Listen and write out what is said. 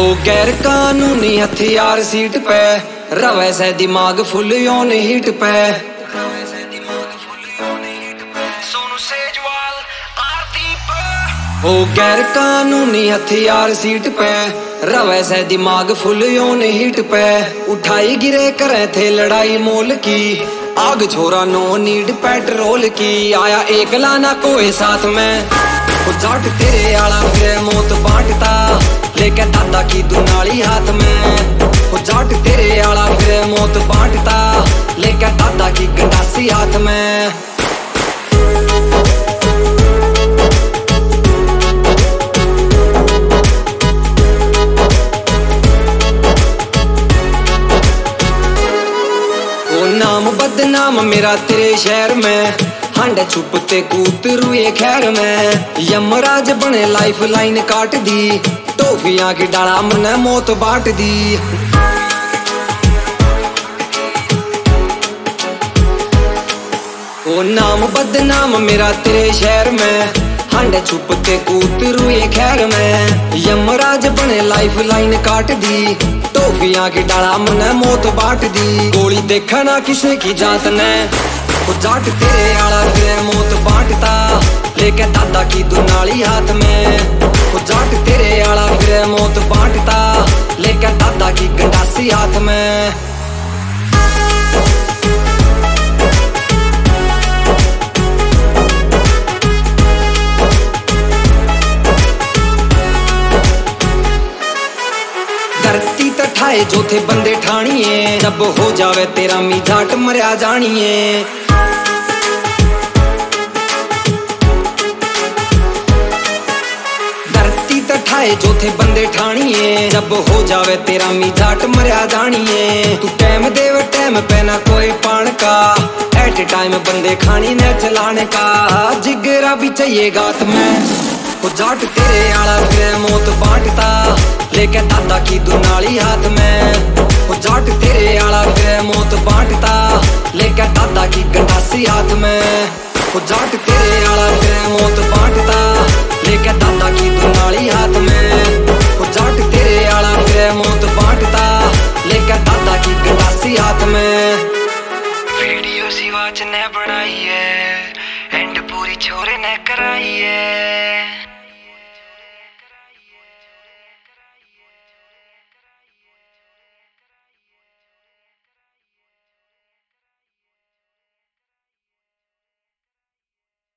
गैर कानूनी हथियार सीट पे रवे से दिमाग फुल ऑन हीट पे। हो गैर कानूनी हथियार सीट पे रवे से दिमाग फुल ऑन हीट पे। उठाई गिरे करे थे लड़ाई मोल की, आग छोरा नो नीड पेट्रोल की। आया एक लाना कोई साथ में, जाट तेरे आला फिर मौत बांटता लेके दादा की दुनाली हाथ में। जाट तेरे आला फिर मौत बांटता लेके दादा की गंडासी हाथ में। नाम बदनाम मेरा तेरे शहर में, हांडे छुपते कूतरू ये खैर में। यमराज बने लाइफ लाइन काट दी, टोफियां की डाला मने मौत बांट दी। ओ नाम बदनाम मेरा तेरे शहर में, हांडे छुपते कूतरू ये खैर में। यमराज बने लाइफ लाइन काट दी, टोफियां की डाला मने मौत बांट दी। गोली देखा ना किसे की जात ने, जाट तेरे आला फिर मौत बांटता लेके दादा की दुनाली हाथ में। जाट तेरे आला फिर मौत बांटता लेके दादा की गंडासी हाथ में। धरती तठाए जो थे बंदे ठाणिए, जब हो जावे तेरा मी जाट मरिया जानिए। धरती तठाए जो थे बंदे ठाणिए, जब हो जावे तेरा मी जाट मरिया जानिए। तू टाइम देव टाइम पे ना कोई पान का, एट टाइम बंदे खानी ने चलाने का। जिगरा भी चाहिए गात में, जाट तेरे आला फिर मौत बांटता लेके दादा की दुनाली हाथ में। जाट तेरे आला फिर मौत बांटता लेके दादा की गंडासी हाथ में। जाट तेरे आला फिर मौत बांटता लेके दादा की दुनाली हाथ में। जाट तेरे आला फिर मौत बांटता लेके दादा की गंडासी हाथ में। वीडियो शिवाच ने बनाई है, एंड पूरी छोरे ने कराई है।